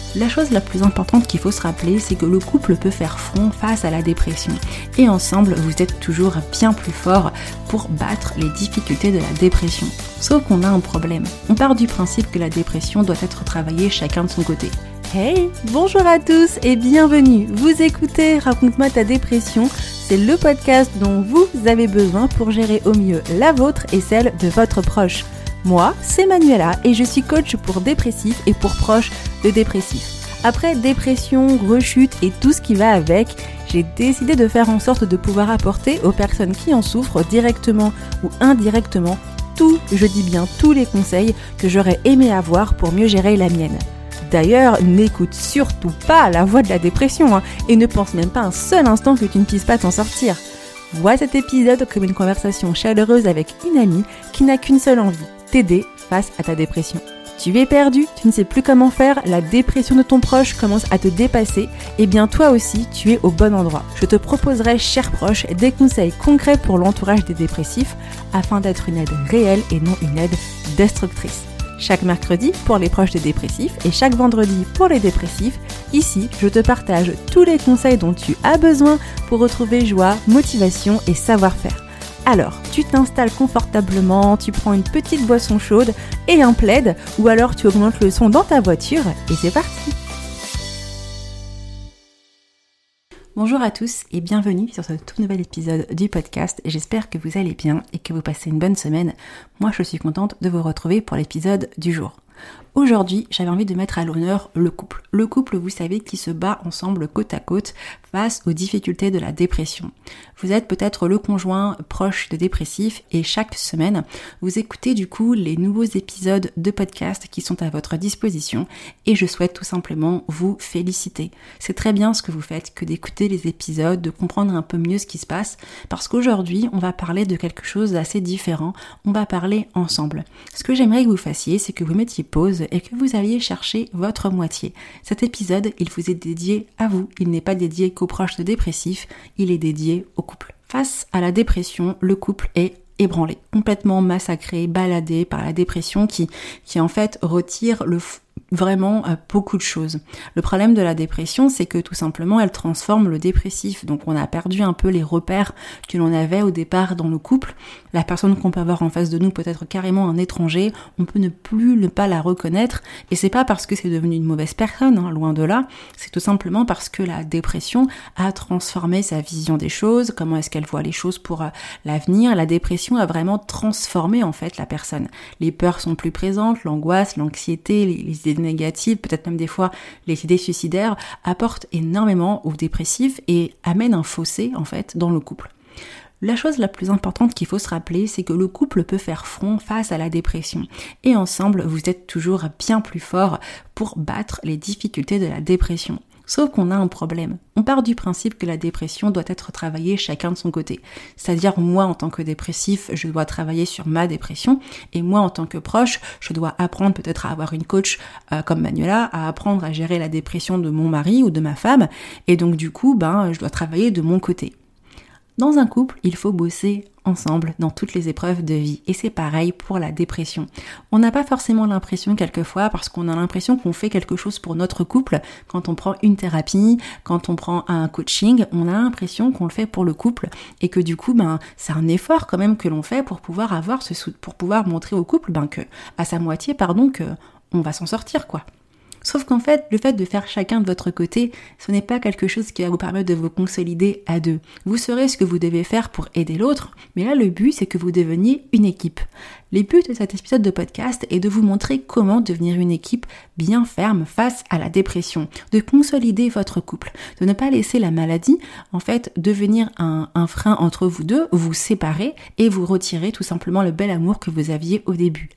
La chose la plus importante qu'il faut se rappeler, c'est que le couple peut faire front face à la dépression. Et ensemble, vous êtes toujours bien plus forts pour battre les difficultés de la dépression. Sauf qu'on a un problème. On part du principe que la dépression doit être travaillée chacun de son côté. Hey, bonjour à tous et bienvenue. Vous écoutez Raconte-moi ta dépression. C'est le podcast dont vous avez besoin pour gérer au mieux la vôtre et celle de votre proche. Moi, c'est Manuela et je suis coach pour dépressifs et pour proches de dépressifs. Après dépression, rechute et tout ce qui va avec, j'ai décidé de faire en sorte de pouvoir apporter aux personnes qui en souffrent directement ou indirectement je dis bien tous les conseils que j'aurais aimé avoir pour mieux gérer la mienne. D'ailleurs, n'écoute surtout pas la voix de la dépression et ne pense même pas un seul instant que tu ne puisses pas t'en sortir. Vois cet épisode comme une conversation chaleureuse avec une amie qui n'a qu'une seule envie, t'aider face à ta dépression. Tu es perdu, tu ne sais plus comment faire, la dépression de ton proche commence à te dépasser, et bien toi aussi, tu es au bon endroit. Je te proposerai, cher proche, des conseils concrets pour l'entourage des dépressifs afin d'être une aide réelle et non une aide destructrice. Chaque mercredi pour les proches des dépressifs et chaque vendredi pour les dépressifs, ici, je te partage tous les conseils dont tu as besoin pour retrouver joie, motivation et savoir-faire. Alors, tu t'installes confortablement, tu prends une petite boisson chaude et un plaid, ou alors tu augmentes le son dans ta voiture et c'est parti! Bonjour à tous et bienvenue sur ce tout nouvel épisode du podcast. J'espère que vous allez bien et que vous passez une bonne semaine. Moi, je suis contente de vous retrouver pour l'épisode du jour. Aujourd'hui, j'avais envie de mettre à l'honneur le couple. Le couple, vous savez, qui se bat ensemble côte à côte face aux difficultés de la dépression. Vous êtes peut-être le conjoint proche de dépressif et chaque semaine, vous écoutez du coup les nouveaux épisodes de podcast qui sont à votre disposition et je souhaite tout simplement vous féliciter. C'est très bien ce que vous faites que d'écouter les épisodes, de comprendre un peu mieux ce qui se passe parce qu'aujourd'hui, on va parler de quelque chose d'assez différent. On va parler ensemble. Ce que j'aimerais que vous fassiez, c'est que vous mettiez pause et que vous alliez chercher votre moitié. Cet épisode, il vous est dédié à vous. Il n'est pas dédié qu'aux proches de dépressifs, il est dédié au couple. Face à la dépression, le couple est ébranlé, complètement massacré, baladé par la dépression qui en fait retire vraiment beaucoup de choses. Le problème de la dépression, c'est que tout simplement, elle transforme le dépressif. Donc on a perdu un peu les repères que l'on avait au départ dans le couple. La personne qu'on peut avoir en face de nous peut être carrément un étranger. On peut ne pas la reconnaître. Et c'est pas parce que c'est devenu une mauvaise personne, loin de là. C'est tout simplement parce que la dépression a transformé sa vision des choses. Comment est-ce qu'elle voit les choses pour l'avenir? La dépression a vraiment transformé en fait la personne. Les peurs sont plus présentes, l'angoisse, l'anxiété, les idées négatives, peut-être même des fois les idées suicidaires, apportent énormément aux dépressifs et amènent un fossé en fait dans le couple. La chose la plus importante qu'il faut se rappeler, c'est que le couple peut faire front face à la dépression. Et ensemble, vous êtes toujours bien plus forts pour battre les difficultés de la dépression. Sauf qu'on a un problème. On part du principe que la dépression doit être travaillée chacun de son côté. C'est-à-dire moi en tant que dépressif, je dois travailler sur ma dépression et moi en tant que proche, je dois apprendre peut-être à avoir une coach comme Manuela, à apprendre à gérer la dépression de mon mari ou de ma femme et donc du coup, je dois travailler de mon côté. Dans un couple, il faut bosser ensemble dans toutes les épreuves de vie. Et c'est pareil pour la dépression. On n'a pas forcément l'impression quelquefois, parce qu'on a l'impression qu'on fait quelque chose pour notre couple, quand on prend une thérapie, quand on prend un coaching, on a l'impression qu'on le fait pour le couple et que du coup, c'est un effort quand même que l'on fait pour pouvoir pour pouvoir montrer au couple, que à sa moitié, que on va s'en sortir, quoi. Sauf qu'en fait, le fait de faire chacun de votre côté, ce n'est pas quelque chose qui va vous permettre de vous consolider à deux. Vous saurez ce que vous devez faire pour aider l'autre, mais là, le but, c'est que vous deveniez une équipe. Le but de cet épisode de podcast est de vous montrer comment devenir une équipe bien ferme face à la dépression, de consolider votre couple, de ne pas laisser la maladie, en fait, devenir un frein entre vous deux, vous séparer et vous retirer tout simplement le bel amour que vous aviez au début.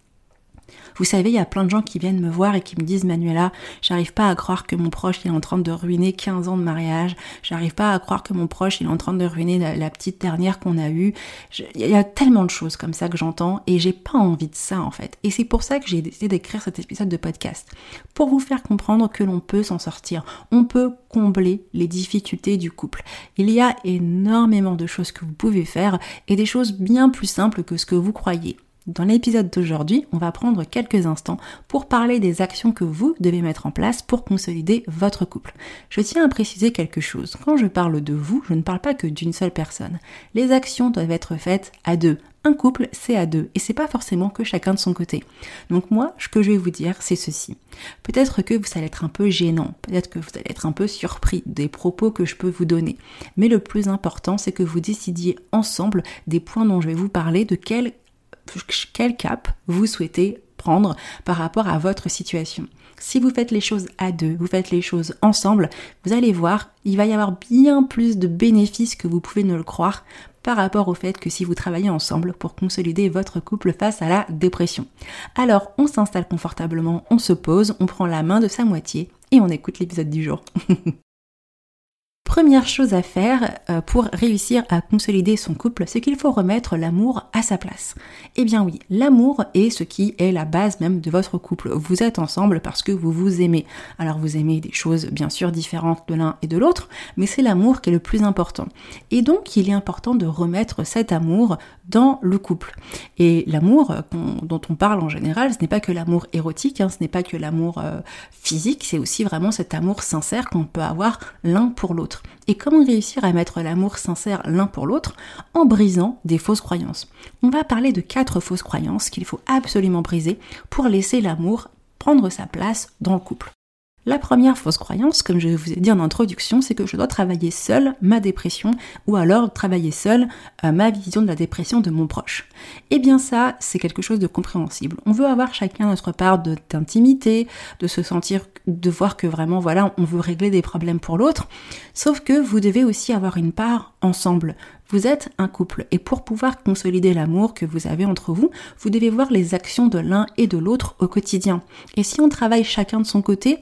Vous savez, il y a plein de gens qui viennent me voir et qui me disent « Manuela, j'arrive pas à croire que mon proche est en train de ruiner 15 ans de mariage, j'arrive pas à croire que mon proche est en train de ruiner la petite dernière qu'on a eue. » Il y a tellement de choses comme ça que j'entends et j'ai pas envie de ça en fait. Et c'est pour ça que j'ai décidé d'écrire cet épisode de podcast. Pour vous faire comprendre que l'on peut s'en sortir, on peut combler les difficultés du couple. Il y a énormément de choses que vous pouvez faire et des choses bien plus simples que ce que vous croyez. Dans l'épisode d'aujourd'hui, on va prendre quelques instants pour parler des actions que vous devez mettre en place pour consolider votre couple. Je tiens à préciser quelque chose. Quand je parle de vous, je ne parle pas que d'une seule personne. Les actions doivent être faites à deux. Un couple, c'est à deux, et c'est pas forcément que chacun de son côté. Donc moi, ce que je vais vous dire, c'est ceci. Peut-être que vous allez être un peu gênant, peut-être que vous allez être un peu surpris des propos que je peux vous donner. Mais le plus important, c'est que vous décidiez ensemble des points dont je vais vous parler, de quel cap vous souhaitez prendre par rapport à votre situation. Si vous faites les choses à deux, vous faites les choses ensemble, vous allez voir, il va y avoir bien plus de bénéfices que vous pouvez ne le croire par rapport au fait que si vous travaillez ensemble pour consolider votre couple face à la dépression. Alors, on s'installe confortablement, on se pose, on prend la main de sa moitié et on écoute l'épisode du jour. Première chose à faire pour réussir à consolider son couple, c'est qu'il faut remettre l'amour à sa place. Eh bien oui, l'amour est ce qui est la base même de votre couple. Vous êtes ensemble parce que vous vous aimez. Alors vous aimez des choses bien sûr différentes de l'un et de l'autre, mais c'est l'amour qui est le plus important. Et donc il est important de remettre cet amour dans le couple. Et l'amour dont on parle en général, ce n'est pas que l'amour érotique, ce n'est pas que l'amour physique, c'est aussi vraiment cet amour sincère qu'on peut avoir l'un pour l'autre. Et comment réussir à mettre l'amour sincère l'un pour l'autre? En brisant des fausses croyances. On va parler de 4 fausses croyances qu'il faut absolument briser pour laisser l'amour prendre sa place dans le couple. La première fausse croyance, comme je vous ai dit en introduction, c'est que je dois travailler seule ma dépression ou alors travailler seule ma vision de la dépression de mon proche. Eh bien ça, c'est quelque chose de compréhensible. On veut avoir chacun notre part d'intimité, de se sentir, de voir que vraiment, voilà, on veut régler des problèmes pour l'autre, sauf que vous devez aussi avoir une part ensemble. Vous êtes un couple et pour pouvoir consolider l'amour que vous avez entre vous, vous devez voir les actions de l'un et de l'autre au quotidien. Et si on travaille chacun de son côté,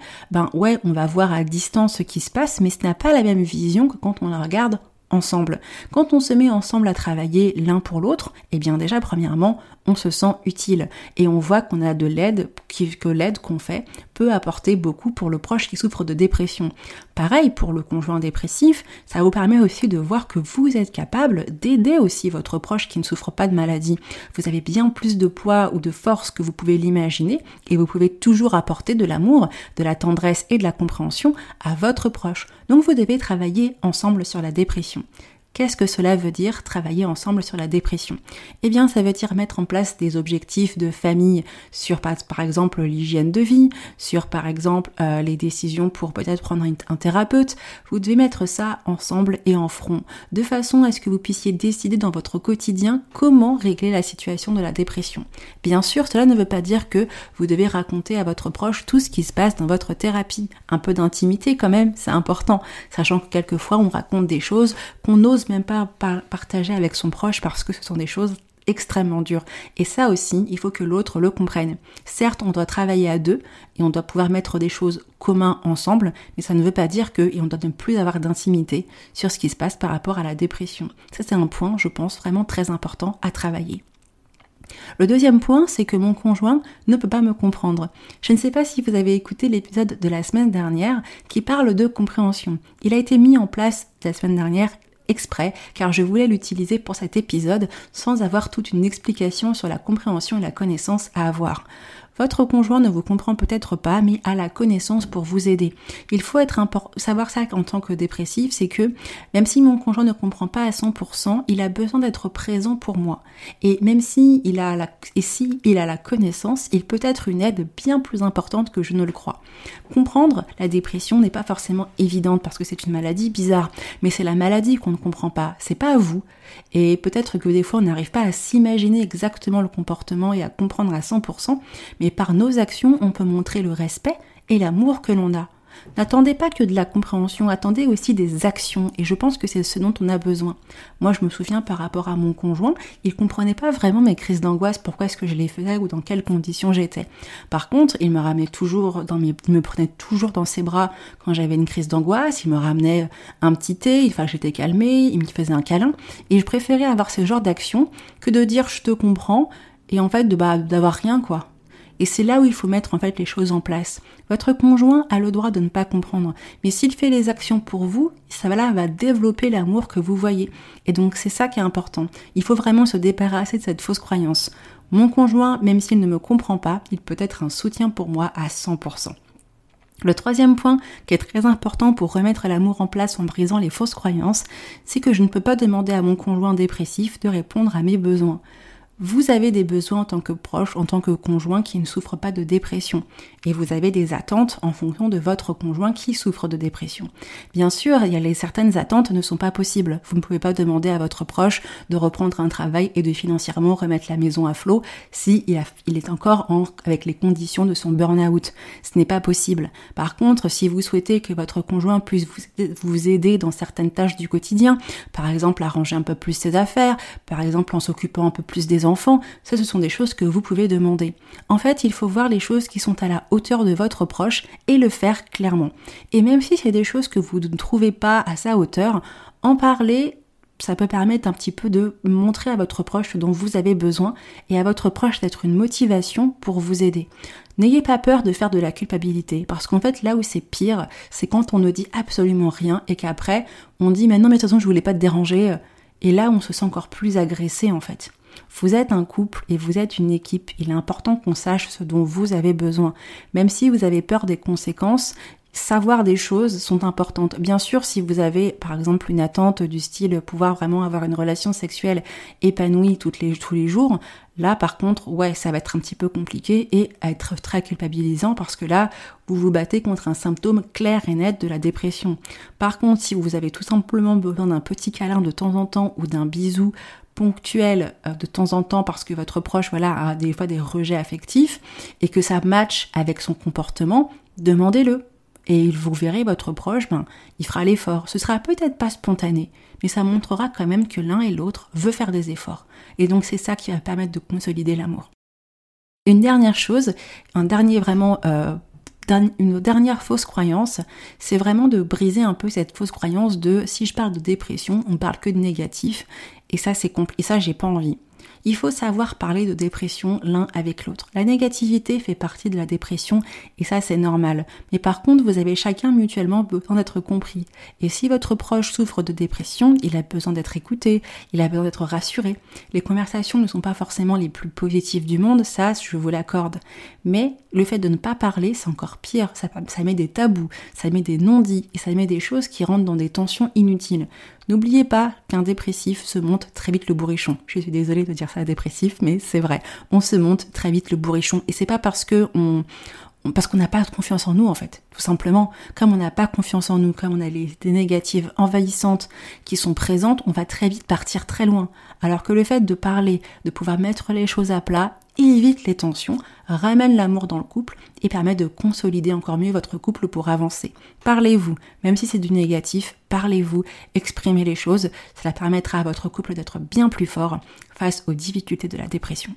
on va voir à distance ce qui se passe, mais ce n'a pas la même vision que quand on la regarde ensemble. Quand on se met ensemble à travailler l'un pour l'autre, eh bien déjà premièrement, on se sent utile et on voit qu'on a de l'aide, que l'aide qu'on fait peut apporter beaucoup pour le proche qui souffre de dépression. Pareil pour le conjoint dépressif, ça vous permet aussi de voir que vous êtes capable d'aider aussi votre proche qui ne souffre pas de maladie. Vous avez bien plus de poids ou de force que vous pouvez l'imaginer et vous pouvez toujours apporter de l'amour, de la tendresse et de la compréhension à votre proche. Donc vous devez travailler ensemble sur la dépression. Qu'est-ce que cela veut dire, travailler ensemble sur la dépression? Eh bien, ça veut dire mettre en place des objectifs de famille sur, par exemple, l'hygiène de vie, sur, par exemple, les décisions pour peut-être prendre un thérapeute. Vous devez mettre ça ensemble et en front, de façon à ce que vous puissiez décider dans votre quotidien comment régler la situation de la dépression. Bien sûr, cela ne veut pas dire que vous devez raconter à votre proche tout ce qui se passe dans votre thérapie. Un peu d'intimité quand même, c'est important, sachant que quelquefois on raconte des choses qu'on n'ose même pas partager avec son proche parce que ce sont des choses extrêmement dures. Et ça aussi, il faut que l'autre le comprenne. Certes, on doit travailler à deux et on doit pouvoir mettre des choses communes ensemble, mais ça ne veut pas dire qu'on doit ne plus avoir d'intimité sur ce qui se passe par rapport à la dépression. Ça, c'est un point, je pense, vraiment très important à travailler. Le deuxième point, c'est que mon conjoint ne peut pas me comprendre. Je ne sais pas si vous avez écouté l'épisode de la semaine dernière qui parle de compréhension. Il a été mis en place la semaine dernière exprès, car je voulais l'utiliser pour cet épisode sans avoir toute une explication sur la compréhension et la connaissance à avoir. Votre conjoint ne vous comprend peut-être pas, mais a la connaissance pour vous aider. Il faut savoir ça en tant que dépressif, c'est que même si mon conjoint ne comprend pas à 100%, il a besoin d'être présent pour moi. Et même si il a la connaissance, il peut être une aide bien plus importante que je ne le crois. Comprendre la dépression n'est pas forcément évidente parce que c'est une maladie bizarre, mais c'est la maladie qu'on ne comprend pas, c'est pas vous. Et peut-être que des fois on n'arrive pas à s'imaginer exactement le comportement et à comprendre à 100%, mais par nos actions, on peut montrer le respect et l'amour que l'on a. N'attendez pas que de la compréhension, attendez aussi des actions, et je pense que c'est ce dont on a besoin. Moi, je me souviens par rapport à mon conjoint, il comprenait pas vraiment mes crises d'angoisse, pourquoi est-ce que je les faisais ou dans quelles conditions j'étais. Par contre, il me prenait toujours dans ses bras quand j'avais une crise d'angoisse, il me ramenait un petit thé, il fallait que j'étais calmée, il me faisait un câlin, et je préférais avoir ce genre d'action que de dire je te comprends, et en fait d'avoir rien quoi. Et c'est là où il faut mettre en fait les choses en place. Votre conjoint a le droit de ne pas comprendre, mais s'il fait les actions pour vous, ça va développer l'amour que vous voyez. Et donc c'est ça qui est important. Il faut vraiment se débarrasser de cette fausse croyance. Mon conjoint, même s'il ne me comprend pas, il peut être un soutien pour moi à 100%. Le troisième point qui est très important pour remettre l'amour en place en brisant les fausses croyances, c'est que je ne peux pas demander à mon conjoint dépressif de répondre à mes besoins. Vous avez des besoins en tant que proche, en tant que conjoint qui ne souffre pas de dépression. Et vous avez des attentes en fonction de votre conjoint qui souffre de dépression. Bien sûr, certaines attentes ne sont pas possibles. Vous ne pouvez pas demander à votre proche de reprendre un travail et de financièrement remettre la maison à flot si il est encore avec les conditions de son burn-out. Ce n'est pas possible. Par contre, si vous souhaitez que votre conjoint puisse vous aider dans certaines tâches du quotidien, par exemple à ranger un peu plus ses affaires, par exemple en s'occupant un peu plus des enfants, ça ce sont des choses que vous pouvez demander. En fait, il faut voir les choses qui sont à la hauteur de votre proche et le faire clairement. Et même si c'est des choses que vous ne trouvez pas à sa hauteur, en parler, ça peut permettre un petit peu de montrer à votre proche ce dont vous avez besoin et à votre proche d'être une motivation pour vous aider. N'ayez pas peur de faire de la culpabilité, parce qu'en fait là où c'est pire, c'est quand on ne dit absolument rien et qu'après on dit « mais non mais de toute façon je voulais pas te déranger » et là on se sent encore plus agressé en fait. Vous êtes un couple et vous êtes une équipe. Il est important qu'on sache ce dont vous avez besoin. Même si vous avez peur des conséquences, savoir des choses sont importantes. Bien sûr, si vous avez par exemple une attente du style pouvoir vraiment avoir une relation sexuelle épanouie tous les jours, là par contre, ouais, ça va être un petit peu compliqué et être très culpabilisant parce que là, vous vous battez contre un symptôme clair et net de la dépression. Par contre, si vous avez tout simplement besoin d'un petit câlin de temps en temps ou d'un bisou ponctuel de temps en temps parce que votre proche a des fois des rejets affectifs et que ça matche avec son comportement, demandez-le. Et vous verrez votre proche, il fera l'effort. Ce sera peut-être pas spontané, mais ça montrera quand même que l'un et l'autre veut faire des efforts. Et donc c'est ça qui va permettre de consolider l'amour. Une dernière chose, une dernière fausse croyance, c'est vraiment de briser un peu cette fausse croyance de si je parle de dépression, on parle que de négatif, et ça j'ai pas envie. Il faut savoir parler de dépression l'un avec l'autre. La négativité fait partie de la dépression et ça c'est normal. Mais par contre, vous avez chacun mutuellement besoin d'être compris. Et si votre proche souffre de dépression, il a besoin d'être écouté, il a besoin d'être rassuré. Les conversations ne sont pas forcément les plus positives du monde, ça je vous l'accorde. Mais le fait de ne pas parler, c'est encore pire. Ça met des tabous, ça met des non-dits et ça met des choses qui rentrent dans des tensions inutiles. N'oubliez pas qu'un dépressif se monte très vite le bourrichon. Je suis désolée de dire ça, dépressif, mais c'est vrai. On se monte très vite le bourrichon. Et c'est pas parce qu'on n'a pas confiance en nous, en fait. Tout simplement, comme on n'a pas confiance en nous, comme on a des négatives envahissantes qui sont présentes, on va très vite partir très loin. Alors que le fait de parler, de pouvoir mettre les choses à plat, évite les tensions, ramène l'amour dans le couple et permet de consolider encore mieux votre couple pour avancer. Parlez-vous, même si c'est du négatif, parlez-vous, exprimez les choses, cela permettra à votre couple d'être bien plus fort face aux difficultés de la dépression.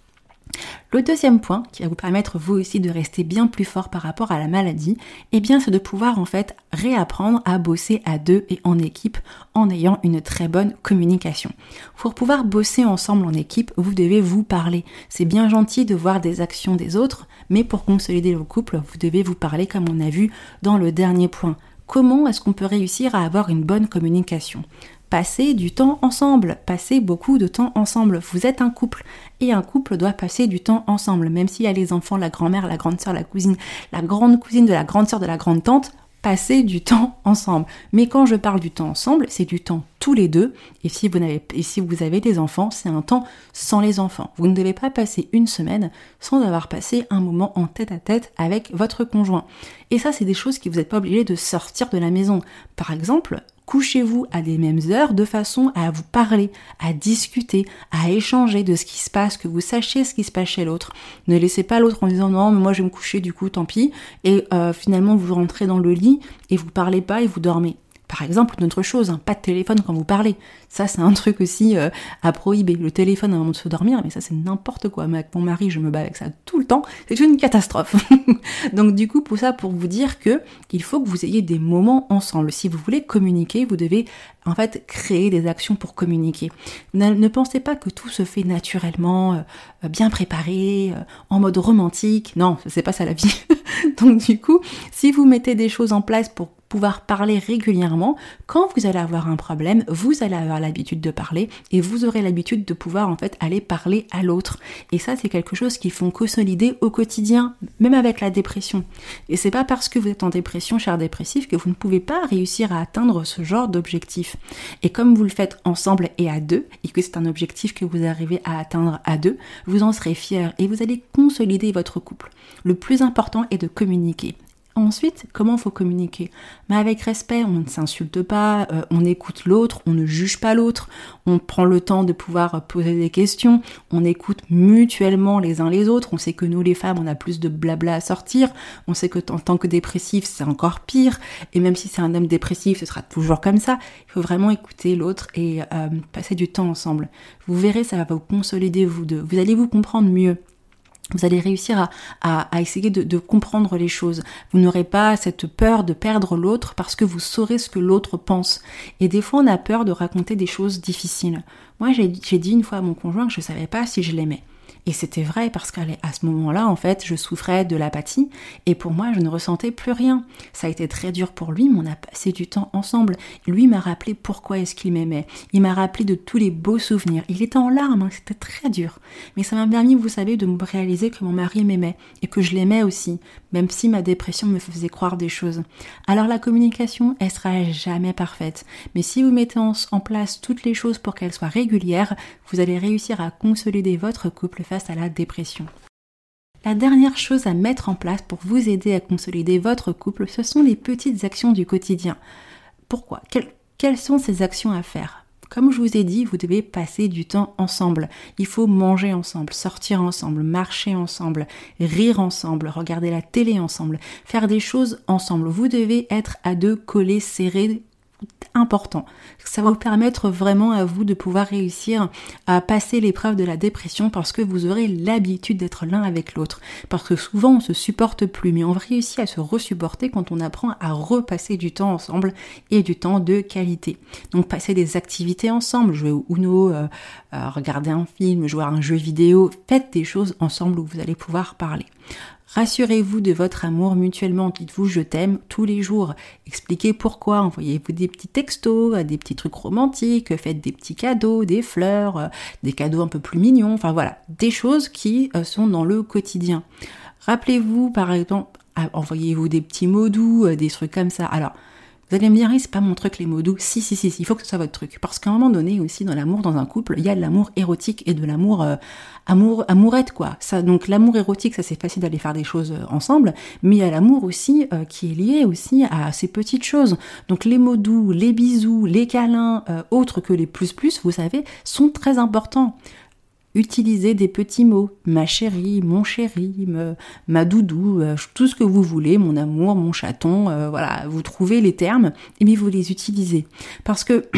Le deuxième point, qui va vous permettre vous aussi de rester bien plus fort par rapport à la maladie, c'est de pouvoir en fait réapprendre à bosser à deux et en équipe en ayant une très bonne communication. Pour pouvoir bosser ensemble en équipe, vous devez vous parler. C'est bien gentil de voir des actions des autres, mais pour consolider le couple, vous devez vous parler comme on a vu dans le dernier point. Comment est-ce qu'on peut réussir à avoir une bonne communication ? Passez du temps ensemble, passez beaucoup de temps ensemble. Vous êtes un couple et un couple doit passer du temps ensemble. Même s'il y a les enfants, la grand-mère, la grande sœur, la cousine, la grande cousine de la grande sœur, de la grande tante, passez du temps ensemble. Mais quand je parle du temps ensemble, c'est du temps tous les deux. Et si vous avez des enfants, c'est un temps sans les enfants. Vous ne devez pas passer une semaine sans avoir passé un moment en tête-à-tête avec votre conjoint. Et ça, c'est des choses que vous n'êtes pas obligé de sortir de la maison. Par exemple, couchez-vous à des mêmes heures de façon à vous parler, à discuter, à échanger de ce qui se passe, que vous sachiez ce qui se passe chez l'autre. Ne laissez pas l'autre en disant non mais moi je vais me coucher du coup tant pis et finalement vous rentrez dans le lit et vous parlez pas et vous dormez. Par exemple, une autre chose, pas de téléphone quand vous parlez. Ça, c'est un truc aussi à prohiber. Le téléphone à un moment de se dormir, mais ça, c'est n'importe quoi. Mais avec mon mari, je me bats avec ça tout le temps. C'est une catastrophe. Donc, du coup, pour vous dire que il faut que vous ayez des moments ensemble. Si vous voulez communiquer, vous devez, en fait, créer des actions pour communiquer. Ne pensez pas que tout se fait naturellement, bien préparé, en mode romantique. Non, c'est pas ça la vie. Donc, du coup, si vous mettez des choses en place pour pouvoir parler régulièrement. Quand vous allez avoir un problème, vous allez avoir l'habitude de parler et vous aurez l'habitude de pouvoir en fait aller parler à l'autre. Et ça, c'est quelque chose qu'il faut consolider au quotidien, même avec la dépression. Et c'est pas parce que vous êtes en dépression, cher dépressif, que vous ne pouvez pas réussir à atteindre ce genre d'objectif. Et comme vous le faites ensemble et à deux, et que c'est un objectif que vous arrivez à atteindre à deux, vous en serez fiers et vous allez consolider votre couple. Le plus important est de communiquer. Ensuite, comment faut communiquer ? Mais avec respect, on ne s'insulte pas, on écoute l'autre, on ne juge pas l'autre, on prend le temps de pouvoir poser des questions, on écoute mutuellement les uns les autres, on sait que nous les femmes, on a plus de blabla à sortir, on sait que en tant que dépressif, c'est encore pire, et même si c'est un homme dépressif, ce sera toujours comme ça. Il faut vraiment écouter l'autre et passer du temps ensemble. Vous verrez, ça va vous consolider vous deux, vous allez vous comprendre mieux. Vous allez réussir à essayer de comprendre les choses. Vous n'aurez pas cette peur de perdre l'autre parce que vous saurez ce que l'autre pense. Et des fois, on a peur de raconter des choses difficiles. Moi, j'ai dit une fois à mon conjoint que je ne savais pas si je l'aimais. Et c'était vrai parce qu'à ce moment-là, en fait, je souffrais de l'apathie et pour moi, je ne ressentais plus rien. Ça a été très dur pour lui, mais on a passé du temps ensemble. Lui m'a rappelé pourquoi est-ce qu'il m'aimait. Il m'a rappelé de tous les beaux souvenirs. Il était en larmes, hein, c'était très dur. Mais ça m'a permis, vous savez, de me réaliser que mon mari m'aimait et que je l'aimais aussi, même si ma dépression me faisait croire des choses. Alors la communication, elle sera jamais parfaite. Mais si vous mettez en place toutes les choses pour qu'elle soit régulière, vous allez réussir à consolider votre couple face à la dépression. La dernière chose à mettre en place pour vous aider à consolider votre couple, ce sont les petites actions du quotidien. Pourquoi ? Quelles sont ces actions à faire ? Comme je vous ai dit, vous devez passer du temps ensemble. Il faut manger ensemble, sortir ensemble, marcher ensemble, rire ensemble, regarder la télé ensemble, faire des choses ensemble. Vous devez être à deux, collés, serrés, important. Ça va vous permettre vraiment à vous de pouvoir réussir à passer l'épreuve de la dépression parce que vous aurez l'habitude d'être l'un avec l'autre. Parce que souvent on se supporte plus, mais on réussit à se resupporter quand on apprend à repasser du temps ensemble et du temps de qualité. Donc passer des activités ensemble, jouer au Uno, regarder un film, jouer à un jeu vidéo, faites des choses ensemble où vous allez pouvoir parler. Rassurez-vous de votre amour mutuellement, dites-vous je t'aime tous les jours, expliquez pourquoi, envoyez-vous des petits textos, des petits trucs romantiques, faites des petits cadeaux, des fleurs, des cadeaux un peu plus mignons, enfin voilà, des choses qui sont dans le quotidien. Rappelez-vous par exemple, envoyez-vous des petits mots doux, des trucs comme ça. Alors, vous allez me dire, c'est pas mon truc les mots doux. Si, il faut que ce soit votre truc. Parce qu'à un moment donné aussi, dans l'amour, dans un couple, il y a de l'amour érotique et de l'amour amourette, quoi. Ça, donc l'amour érotique, ça c'est facile d'aller faire des choses ensemble, mais il y a l'amour aussi qui est lié aussi à ces petites choses. Donc les mots doux, les bisous, les câlins, autres que les plus, vous savez, sont très importants. Utilisez des petits mots, ma chérie, mon chéri, ma doudou, tout ce que vous voulez, mon amour, mon chaton, voilà, vous trouvez les termes et puis vous les utilisez. Parce que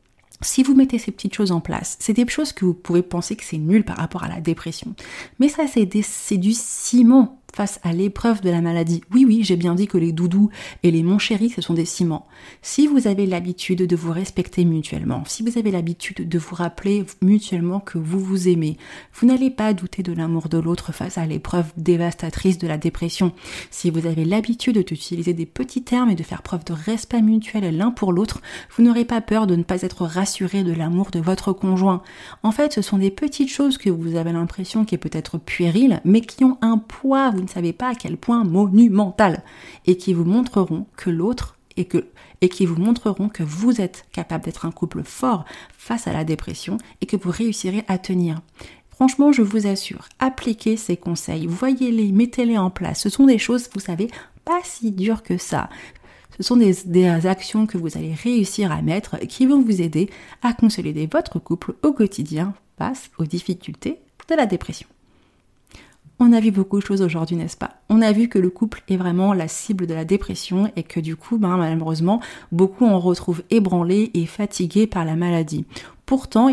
si vous mettez ces petites choses en place, c'est des choses que vous pouvez penser que c'est nul par rapport à la dépression. Mais ça, c'est du ciment face à l'épreuve de la maladie. Oui, j'ai bien dit que les doudous et les mon chéri, ce sont des ciments. Si vous avez l'habitude de vous respecter mutuellement, si vous avez l'habitude de vous rappeler mutuellement que vous vous aimez, vous n'allez pas douter de l'amour de l'autre face à l'épreuve dévastatrice de la dépression. Si vous avez l'habitude d'utiliser des petits termes et de faire preuve de respect mutuel l'un pour l'autre, vous n'aurez pas peur de ne pas être rassuré de l'amour de votre conjoint. En fait, ce sont des petites choses que vous avez l'impression qui est peut-être puérile, mais qui ont un poids, vous ne savez pas à quel point monumental, et qui vous montreront que l'autre et qui vous montreront que vous êtes capable d'être un couple fort face à la dépression et que vous réussirez à tenir. Franchement, je vous assure, appliquez ces conseils, voyez-les, mettez-les en place. Ce sont des choses, vous savez, pas si dures que ça. Ce sont des actions que vous allez réussir à mettre qui vont vous aider à consolider votre couple au quotidien face aux difficultés de la dépression. On a vu beaucoup de choses aujourd'hui, n'est-ce pas ? On a vu que le couple est vraiment la cible de la dépression et que du coup, malheureusement, beaucoup en retrouvent ébranlés et fatigués par la maladie. Pourtant,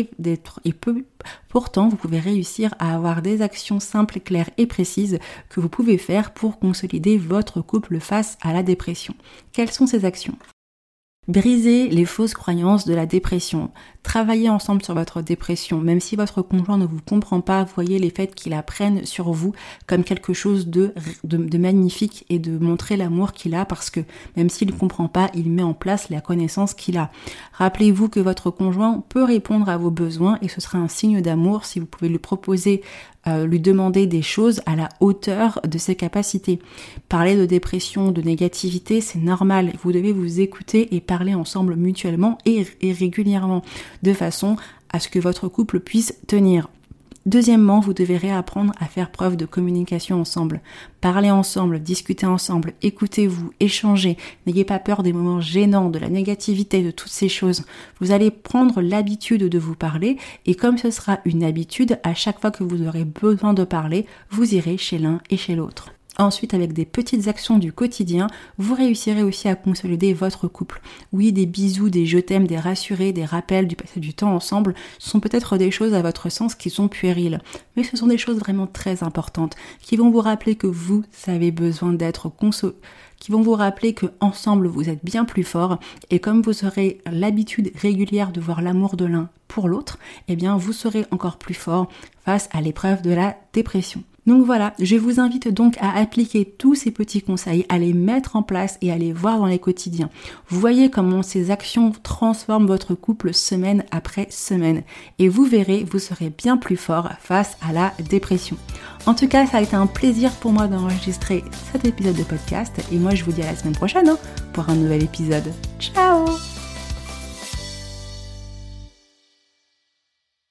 pourtant, vous pouvez réussir à avoir des actions simples, claires et précises que vous pouvez faire pour consolider votre couple face à la dépression. Quelles sont ces actions ? Brisez les fausses croyances de la dépression. Travaillez ensemble sur votre dépression. Même si votre conjoint ne vous comprend pas, voyez les faits qu'il apprenne sur vous comme quelque chose de magnifique et de montrer l'amour qu'il a, parce que même s'il ne comprend pas, il met en place la connaissance qu'il a. Rappelez-vous que votre conjoint peut répondre à vos besoins et ce sera un signe d'amour si vous pouvez lui proposer, lui demander des choses à la hauteur de ses capacités. Parler de dépression, de négativité, c'est normal. Vous devez vous écouter et parler ensemble mutuellement et régulièrement, de façon à ce que votre couple puisse tenir. Deuxièmement, vous devez réapprendre à faire preuve de communication ensemble. Parlez ensemble, discutez ensemble, écoutez-vous, échangez. N'ayez pas peur des moments gênants, de la négativité, de toutes ces choses. Vous allez prendre l'habitude de vous parler et comme ce sera une habitude, à chaque fois que vous aurez besoin de parler, vous irez chez l'un et chez l'autre. Ensuite, avec des petites actions du quotidien, vous réussirez aussi à consolider votre couple. Oui, des bisous, des je t'aime, des rassurés, des rappels, du passer du temps ensemble sont peut-être des choses à votre sens qui sont puériles. Mais ce sont des choses vraiment très importantes qui vont vous rappeler que vous avez besoin d'être consolés, qui vont vous rappeler que ensemble vous êtes bien plus forts et comme vous aurez l'habitude régulière de voir l'amour de l'un pour l'autre, eh bien vous serez encore plus fort face à l'épreuve de la dépression. Donc voilà, je vous invite donc à appliquer tous ces petits conseils, à les mettre en place et à les voir dans les quotidiens. Vous voyez comment ces actions transforment votre couple semaine après semaine. Et vous verrez, vous serez bien plus fort face à la dépression. En tout cas, ça a été un plaisir pour moi d'enregistrer cet épisode de podcast. Et moi, je vous dis à la semaine prochaine pour un nouvel épisode. Ciao!